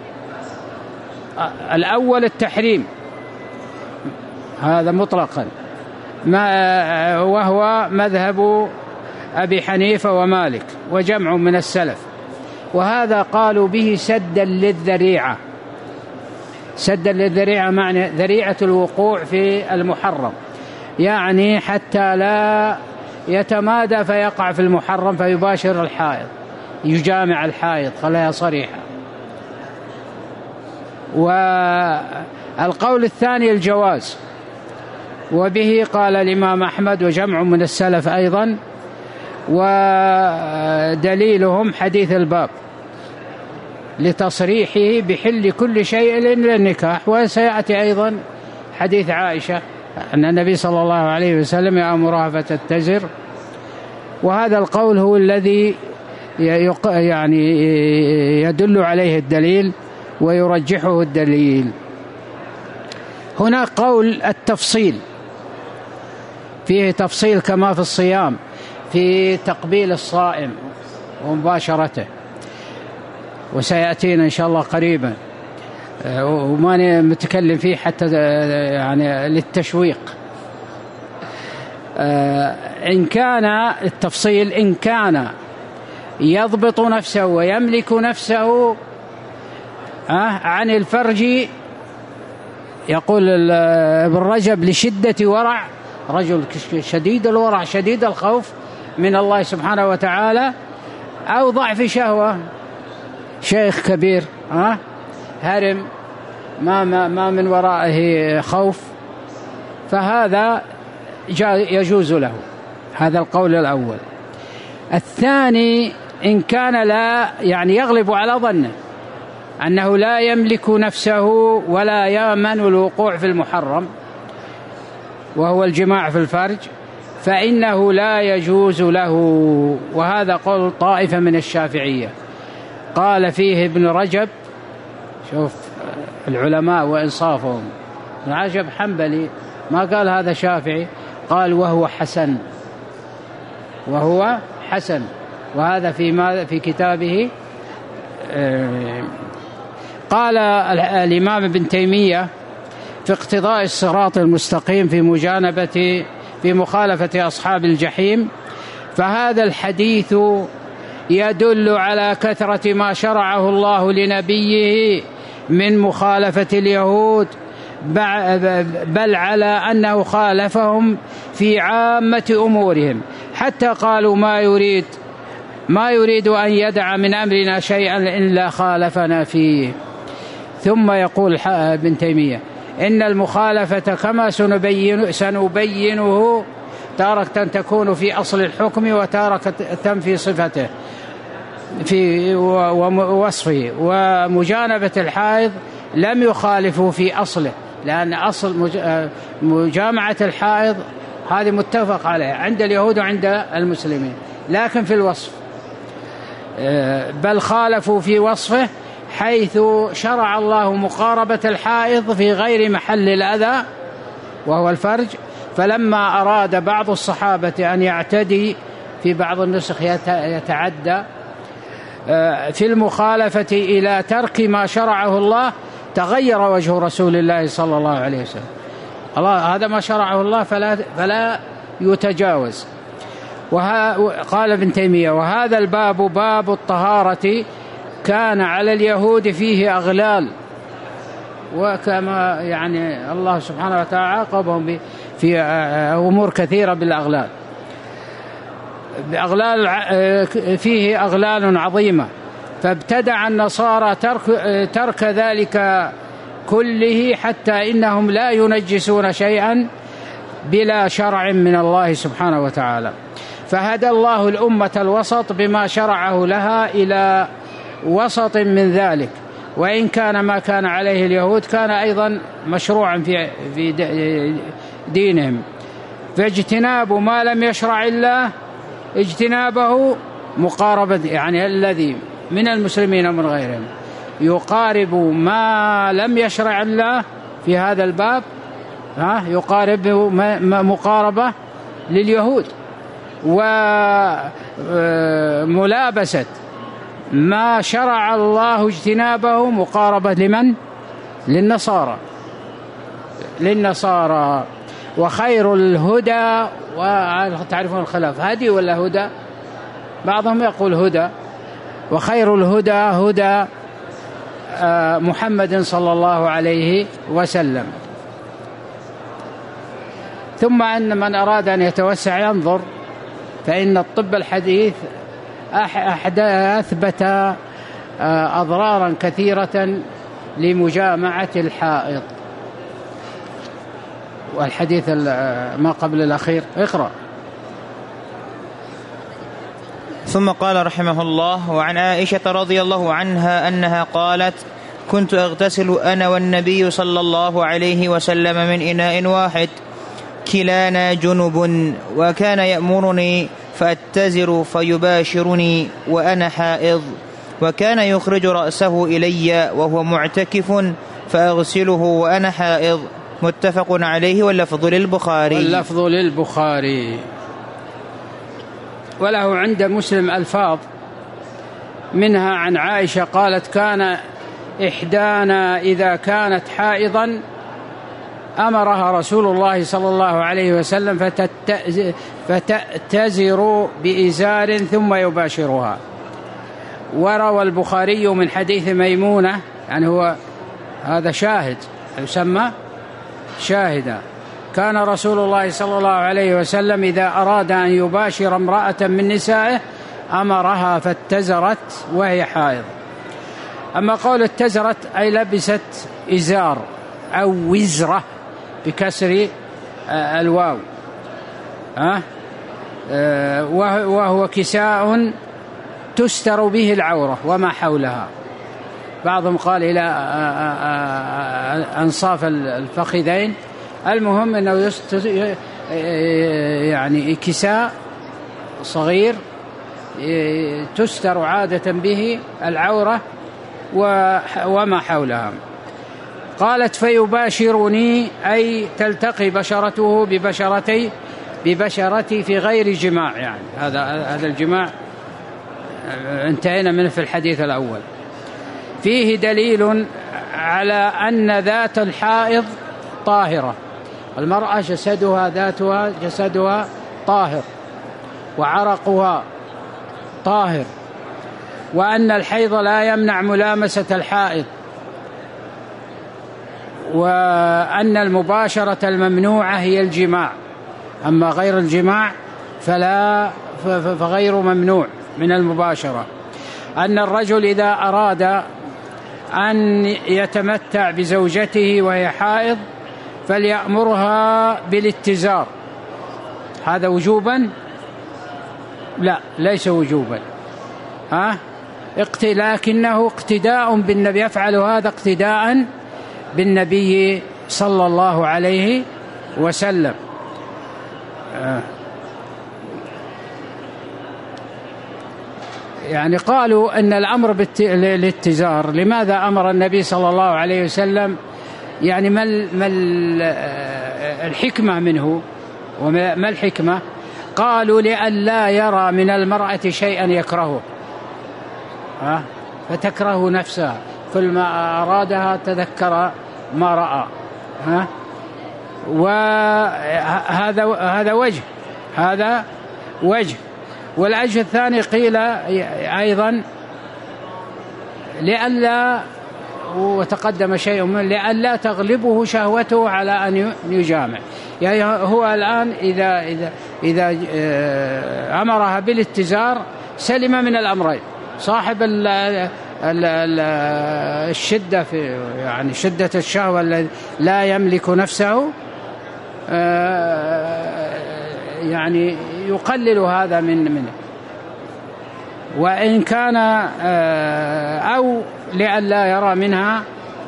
الأول التحريم، هذا مطلقا، ما وهو مذهب أبي حنيفة ومالك وجمع من السلف، وهذا قالوا به سدا للذريعة. سدا للذريعة معنى ذريعة الوقوع في المحرم، يعني حتى لا يتمادى فيقع في المحرم فيباشر الحائض، يجامع الحائض، خليها صريحة. والقول الثاني الجواز، وبه قال الإمام أحمد وجمع من السلف أيضا، ودليلهم حديث الباب لتصريحه بحل كل شيء إلا النكاح. وسيأتي أيضا حديث عائشة أن النبي صلى الله عليه وسلم يأمرها فتتزر، وهذا القول هو الذي يعني يدل عليه الدليل ويرجحه الدليل. هنا قول التفصيل، فيه تفصيل كما في الصيام في تقبيل الصائم ومباشرته، وسيأتينا إن شاء الله قريبا، وما متكلم فيه حتى يعني للتشويق. إن كان التفصيل إن كان يضبط نفسه ويملك نفسه عن الفرج، يقول ابن رجب لشدة ورع، رجل شديد الورع شديد الخوف من الله سبحانه وتعالى، أو ضعف شهوة، شيخ كبير ها هرم ما, ما, ما من ورائه خوف، فهذا يجوز له. هذا القول الأول. الثاني إن كان لا يعني يغلب على ظنه أنه لا يملك نفسه ولا يأمن الوقوع في المحرم وهو الجماع في الفرج، فإنه لا يجوز له. وهذا قول طائفة من الشافعية قال فيه ابن رجب، شوف العلماء وإنصافهم، ابن رجب حنبلي ما قال هذا شافعي، قال وهو حسن، وهو حسن. وهذا في ما في كتابه. قال الإمام ابن تيمية في اقتضاء الصراط المستقيم في مجانبة في مخالفة أصحاب الجحيم، فهذا الحديث يدل على كثرة ما شرعه الله لنبيه من مخالفة اليهود، بل على أنه خالفهم في عامة أمورهم، حتى قالوا ما يريد ما يريد أن يدع من أمرنا شيئا إلا خالفنا فيه. ثم يقول ابن تيمية إن المخالفة كما سنبين سنبينه تارة تكون في أصل الحكم وتارة في صفته في ووصفه، ومجانبة الحائض لم يخالفوا في أصله، لأن أصل مجامعة الحائض هذه متفق عليها عند اليهود وعند المسلمين، لكن في الوصف بل خالفوا في وصفه، حيث شرع الله مقاربة الحائض في غير محل الأذى وهو الفرج، فلما أراد بعض الصحابة أن يعتدي، في بعض النسخ يتعدى في المخالفة إلى ترك ما شرعه الله، تغير وجه رسول الله صلى الله عليه وسلم. الله هذا ما شرعه الله فلا, فلا يتجاوز. قال ابن تيمية: وهذا الباب باب الطهارة كان على اليهود فيه أغلال، وكما يعني الله سبحانه وتعالى عاقبهم في أمور كثيرة بالأغلال، بأغلال فيه أغلال عظيمة، فابتدع النصارى ترك, ترك ذلك كله، حتى إنهم لا ينجسون شيئا بلا شرع من الله سبحانه وتعالى. فهدى الله الأمة الوسط بما شرعه لها إلى وسط من ذلك، وإن كان ما كان عليه اليهود كان أيضا مشروعا في في دينهم. فاجتناب ما لم يشرع الله اجتنابه مقاربة، يعني الذي من المسلمين ومن غيرهم يقارب ما لم يشرع الله في هذا الباب، ها يقارب مقاربة لليهود، وملابسة ما شرع الله اجتنابه مقاربة لمن؟ للنصارى للنصارى وخير الهدى، وتعرفون الخلاف هدي ولا هدى؟ بعضهم يقول هدى، وخير الهدى هدى محمد صلى الله عليه وسلم. ثم أن من أراد أن يتوسع ينظر، فإن الطب الحديث أثبت أضرارا كثيرة لمجامعة الحائض. والحديث ما قبل الأخير اقرأ. ثم قال رحمه الله: وعن عائشة رضي الله عنها أنها قالت: كنت أغتسل أنا والنبي صلى الله عليه وسلم من إناء واحد كلانا جنب، وكان يأمرني فأتزر فيباشرني وأنا حائض، وكان يخرج رأسه إلي وهو معتكف فأغسله وأنا حائض. متفق عليه، واللفظ للبخاري. واللفظ للبخاري. وله عند مسلم ألفاظ، منها عن عائشة قالت: كان إحدانا إذا كانت حائضا أمرها رسول الله صلى الله عليه وسلم فتأتزر بإزار ثم يباشرها. وروى البخاري من حديث ميمونة، يعني هو هذا شاهد، يسمى شاهدا، كان رسول الله صلى الله عليه وسلم إذا أراد أن يباشر امرأة من نسائه أمرها فاتزرت وهي حائض. أما قول اتزرت أي لبست إزار أو وزرة بكسر الواو، أه؟ وهو كساء تستر به العورة وما حولها. بعضهم قال إلى أنصاف الفخذين. المهم أنه يعني كساء صغير تستر عادة به العورة وما حولها. قالت: فيباشرني أي تلتقي بشرته ببشرتي ببشرتي في غير جماع، يعني هذا هذا الجماع انتهينا منه في الحديث الأول. فيه دليل على أن ذات الحائض طاهرة، المرأة جسدها ذاتها جسدها طاهر وعرقها طاهر، وأن الحيض لا يمنع ملامسة الحائض، وأن المباشرة الممنوعة هي الجماع، أما غير الجماع فلا فغير ممنوع من المباشرة. أن الرجل إذا أراد أن يتمتع بزوجته وهي حائض فليأمرها بالاتزار. هذا وجوبا؟ لا، ليس وجوبا، ها؟ لكنه اقتداء بالنبي، يفعل هذا اقتداء بالنبي صلى الله عليه وسلم. يعني قالوا أن الأمر بالاتزار، لماذا أمر النبي صلى الله عليه وسلم؟ يعني ما الحكمة منه وما الحكمة؟ قالوا لئلا يرى من المرأة شيئا يكرهه، ها فتكره نفسها، كل ما أرادها تذكر ما رأى، ها وهذا هذا وجه هذا وجه. والوجه الثاني قيل أيضا لئلا، وتقدم شيء من لئلا تغلبه شهوته على أن يجامع. يعني هو الآن إذا إذا إذا أمرها بالاتزار سلم من الأمرين، صاحب ال ال ال الشدة في يعني شدة الشهوة الذي لا يملك نفسه، يعني يقلل هذا من منه، وإن كان أو لئلا يرى منها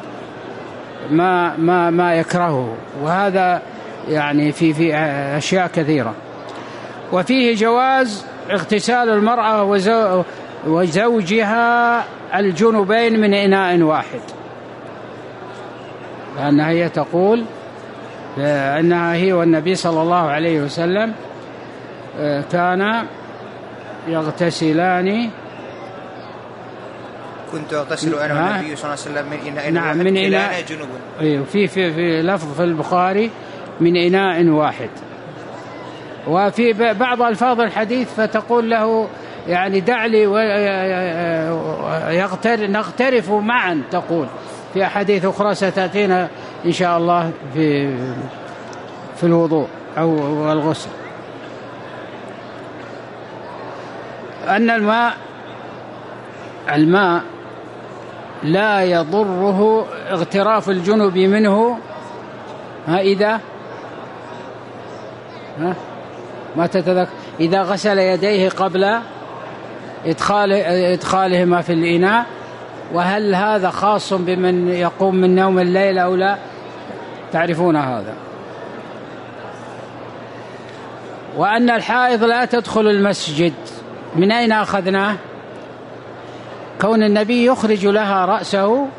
ما ما ما يكرهه، وهذا يعني في في أشياء كثيرة. وفيه جواز اغتسال المرأة وزوجها الجنبين من إناء واحد، لأنها هي تقول أنها هي والنبي صلى الله عليه وسلم كان يغتسلان، كنت أغتسل أنا والنبي صلى الله عليه وسلم من إناء نعم واحد من إناء جنوب. أيوه في في في لفظ في البخاري من إناء واحد. وفي بعض ألفاظ الحديث فتقول له يعني دع لي نغترف معا، تقول في أحاديث أخرى ستأتينا إن شاء الله في في الوضوء أو الغسل. أن الماء الماء لا يضره اغتراف الجنب منه، ها إذا ها ما تتذكر إذا غسل يديه قبل إدخال إدخالهما في الإناء. وهل هذا خاص بمن يقوم من نوم الليل أو لا؟ تعرفون هذا. وأن الحائض لا تدخل المسجد، من أين أخذناه؟ كون النبي يخرج لها رأسه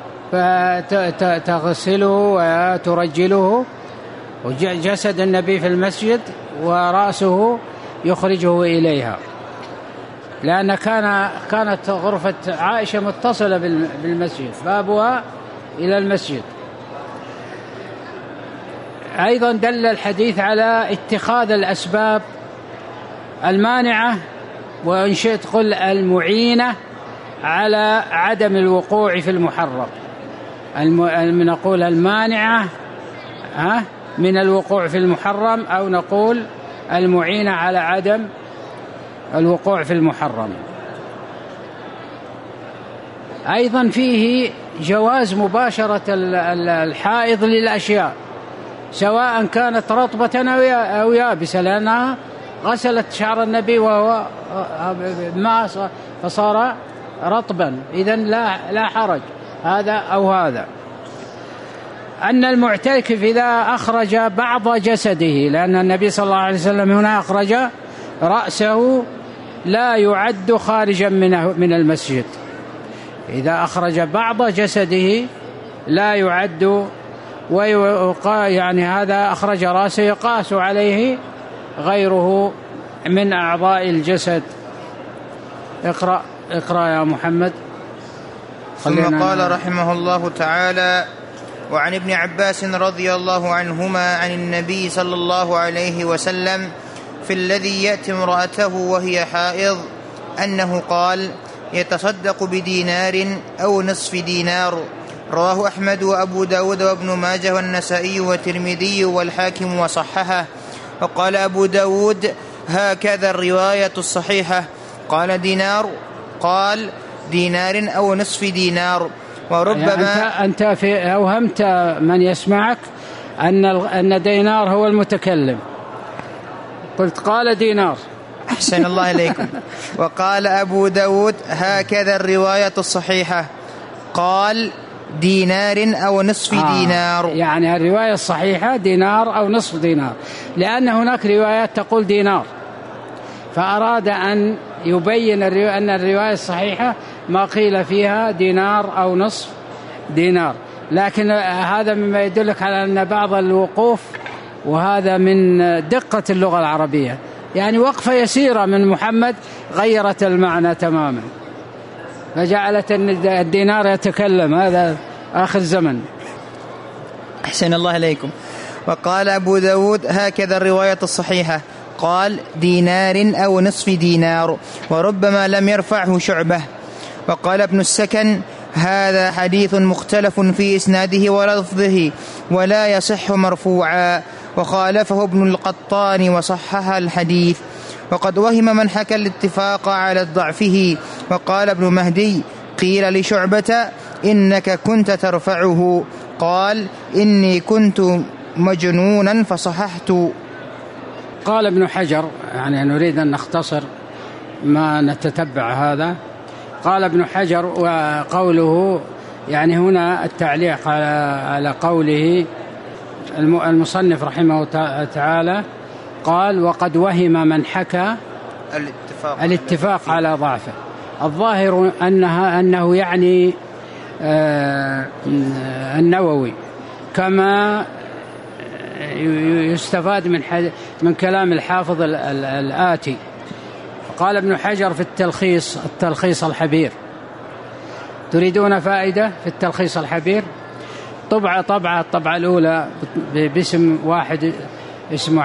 فتغسله وترجله، وجسد النبي في المسجد ورأسه يخرجه إليها، لأن كان كانت غرفة عائشة متصلة بالمسجد، بابها إلى المسجد. أيضا دل الحديث على اتخاذ الأسباب المانعة، وإن شئت قل المعينة على عدم الوقوع في المحرم، الم... نقول المانعة ها من الوقوع في المحرم، أو نقول المعينة على عدم الوقوع في المحرم. أيضا فيه جواز مباشرة الحائض للأشياء سواء كانت رطبة أو يابسة، لأنها غسلت شعر النبي وهو ما فصار رطبا، إذن لا لا حرج هذا أو هذا. أن المعتكف إذا أخرج بعض جسده، لأن النبي صلى الله عليه وسلم هنا أخرج رأسه، لا يعد خارجا منه من المسجد. إذا أخرج بعض جسده لا يعد، ويقى يعني هذا أخرج رأسه يقاس عليه غيره من أعضاء الجسد. اقرأ اقرأ يا محمد. ثم قال رحمه الله تعالى: وعن ابن عباس رضي الله عنهما عن النبي صلى الله عليه وسلم في الذي يأتي امرأته وهي حائض أنه قال: يتصدق بدينار أو نصف دينار. رواه أحمد وأبو داود وابن ماجه والنسائي والترمذي والحاكم وصححه. وقال أبو داود: هكذا الرواية الصحيحة. قال دينار، قال دينار أو نصف دينار. وربما أنت, أنت في أوهمت من يسمعك أن أن دينار هو المتكلم، قلت قال دينار. أحسن الله إليكم. وقال أبو داود: هكذا الرواية الصحيحة. قال دينار أو نصف آه دينار. يعني الرواية الصحيحة دينار أو نصف دينار، لأن هناك روايات تقول دينار، فأراد أن يبين أن الرواية الصحيحة ما قيل فيها دينار أو نصف دينار. لكن هذا مما يدلك على أن بعض الوقوف، وهذا من دقة اللغة العربية، يعني وقفة يسيرة من محمد غيرت المعنى تماما، فجعلت الدينار يتكلم. هذا آخر زمن. أحسن الله إليكم. وقال أبو داود هكذا الرواية الصحيحة، قال دينار أو نصف دينار، وربما لم يرفعه شعبة. وقال ابن السكن هذا حديث مختلف في إسناده ولفظه ولا يصح مرفوعا، وخالفه ابن القطان وصحح الحديث. وقد وهم من حكى الاتفاق على ضعفه. وقال ابن مهدي قيل لشعبة إنك كنت ترفعه، قال إني كنت مجنونا فصححت. قال ابن حجر، يعني نريد أن نختصر ما نتتبع هذا. قال ابن حجر وقوله، يعني هنا التعليق على قوله المصنف رحمه تعالى، قال وقد وهم من حكى الاتفاق, الاتفاق على ضعفه. الظاهر أنها أنه يعني آه النووي، كما يستفاد من من كلام الحافظ الآتي. قال ابن حجر في التلخيص التلخيص الحبير، تريدون فائدة في التلخيص الحبير؟ طبعة طبعة الطبعة الأولى باسم واحد اسمه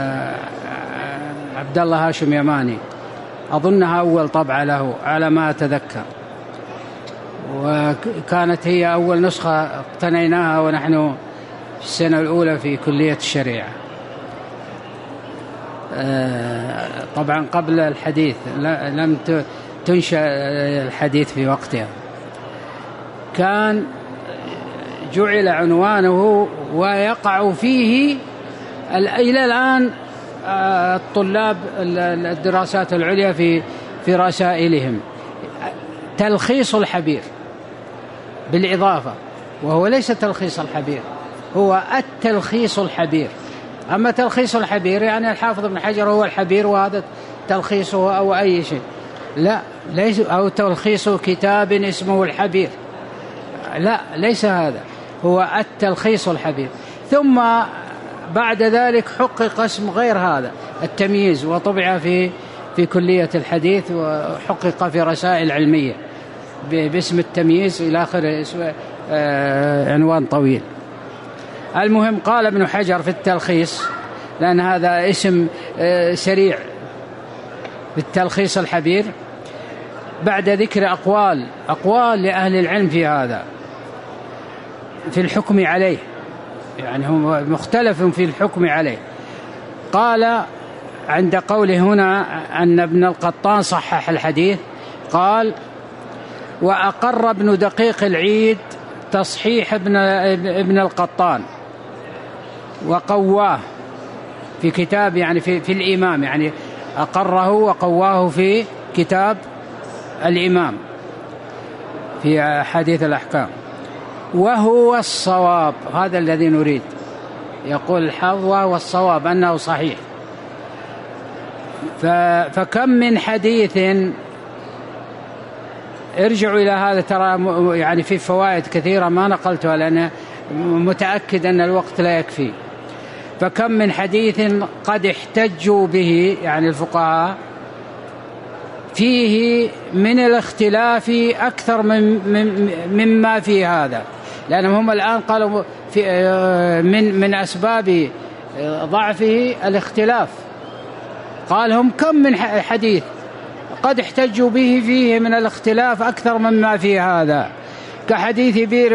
عبد الله هاشم يماني، أظنها أول طبعة له على ما أتذكر، وكانت هي أول نسخة اقتنيناها ونحن في السنة الأولى في كلية الشريعة، طبعا قبل الحديث، لم تنشأ الحديث في وقتها. كان جعل عنوانه ويقع فيه إلى الآن الطلاب الدراسات العليا في في رسائلهم، تلخيص الحبير بالإضافة، وهو ليس تلخيص الحبير، هو التلخيص الحبير. أما تلخيص الحبير يعني الحافظ ابن حجر هو الحبير وهذا تلخيصه أو أي شيء، لا، ليس أو تلخيص كتاب اسمه الحبير، لا، ليس هذا، هو التلخيص الحبير. ثم بعد ذلك حقق اسم غير هذا، التمييز، وطبع في في كلية الحديث، وحقق في رسائل علمية باسم التمييز إلى آخر، عنوان طويل. المهم، قال ابن حجر في التلخيص، لأن هذا اسم سريع، بالتلخيص الحبير، بعد ذكر أقوال أقوال لأهل العلم في هذا في الحكم عليه، يعني هو مختلف في الحكم عليه. قال عند قوله هنا أن ابن القطان صحح الحديث، قال وأقر ابن دقيق العيد تصحيح ابن, ابن القطان وقواه في كتاب، يعني في, في الإمام، يعني أقره وقواه في كتاب الإمام في حديث الأحكام، وهو الصواب. هذا الذي نريد، يقول الحافظ وهو الصواب أنه صحيح. فكم من حديث، ارجعوا إلى هذا، ترى يعني في فوائد كثيرة ما نقلتها لأن متأكد أن الوقت لا يكفي. فكم من حديث قد احتجوا به، يعني الفقهاء، فيه من الاختلاف أكثر من مما في هذا، لأنهم هم الآن قالوا في من من أسباب ضعفه الاختلاف. قال هم كم من حديث قد احتجوا به فيه من الاختلاف أكثر مما في هذا، كحديث بئر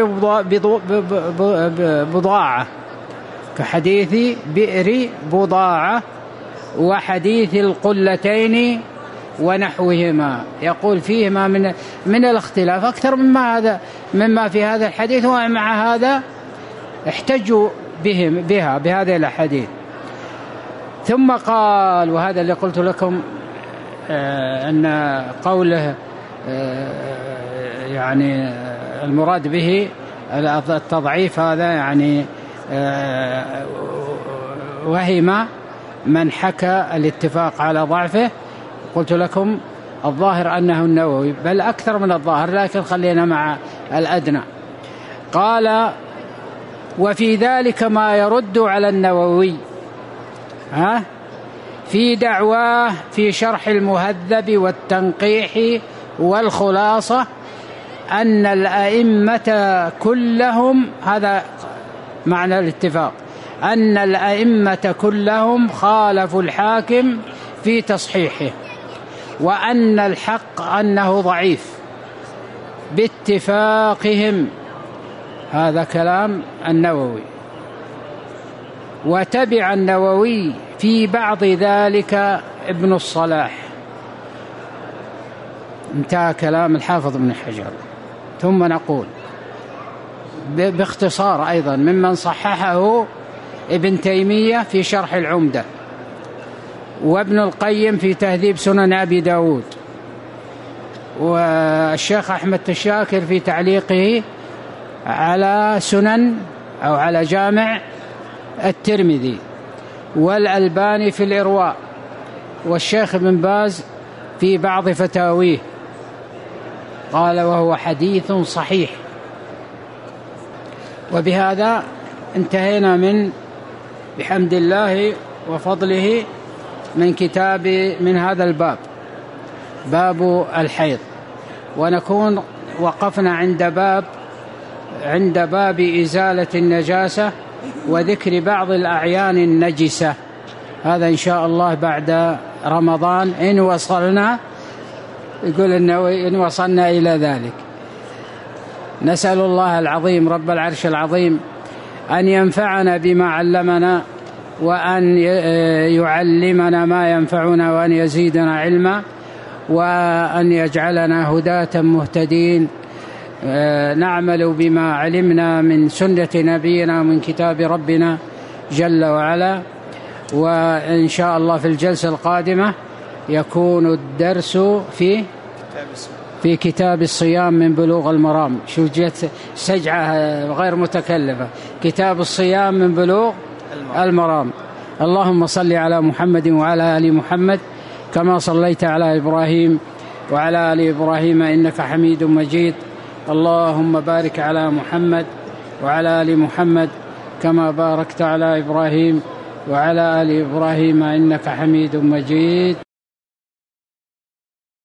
بضاعة كحديث بئر بضاعة وحديث القلتين ونحوهما، يقول فيهما من من الاختلاف أكثر مما هذا مما في هذا الحديث، ومع هذا احتجوا بهم بها بهذه الأحاديث. ثم قال، وهذا اللي قلت لكم آه أن قوله آه يعني المراد به التضعيف هذا يعني وهم من حكى الاتفاق على ضعفه. قلت لكم الظاهر أنه النووي، بل أكثر من الظاهر، لكن خلينا مع الأدنى. قال: وفي ذلك ما يرد على النووي ها في دعواه في شرح المهذب والتنقيح والخلاصة أن الأئمة كلهم، هذا معنى الاتفاق، أن الأئمة كلهم خالفوا الحاكم في تصحيحه، وأن الحق أنه ضعيف باتفاقهم. هذا كلام النووي. وتبع النووي في بعض ذلك ابن الصلاح. انتهى كلام الحافظ ابن حجر. ثم نقول باختصار أيضا ممن صححه ابن تيمية في شرح العمدة، وابن القيم في تهذيب سنن أبي داود، والشيخ أحمد الشاكر في تعليقه على سنن أو على جامع الترمذي، والألباني في الإرواء، والشيخ ابن باز في بعض فتاويه، قال وهو حديث صحيح. وبهذا انتهينا من بحمد الله وفضله من كتاب من هذا الباب، باب الحيض. ونكون وقفنا عند باب عند باب إزالة النجاسة وذكر بعض الأعيان النجسة. هذا إن شاء الله بعد رمضان إن وصلنا، يقول النووي إن وصلنا إلى ذلك. نسأل الله العظيم رب العرش العظيم أن ينفعنا بما علمنا، وأن يعلمنا ما ينفعنا، وأن يزيدنا علما، وأن يجعلنا هداة مهتدين نعمل بما علمنا من سنة نبينا ومن كتاب ربنا جل وعلا. وإن شاء الله في الجلسة القادمة يكون الدرس في في كتاب الصيام من بلوغ المرام. شو جت سجعة غير متكلفة، كتاب الصيام من بلوغ المرام. اللهم صل على محمد وعلى آل محمد كما صليت على إبراهيم وعلى آل إبراهيم إنك حميد مجيد. اللهم بارك على محمد وعلى آل محمد كما باركت على إبراهيم وعلى آل إبراهيم إنك حميد مجيد.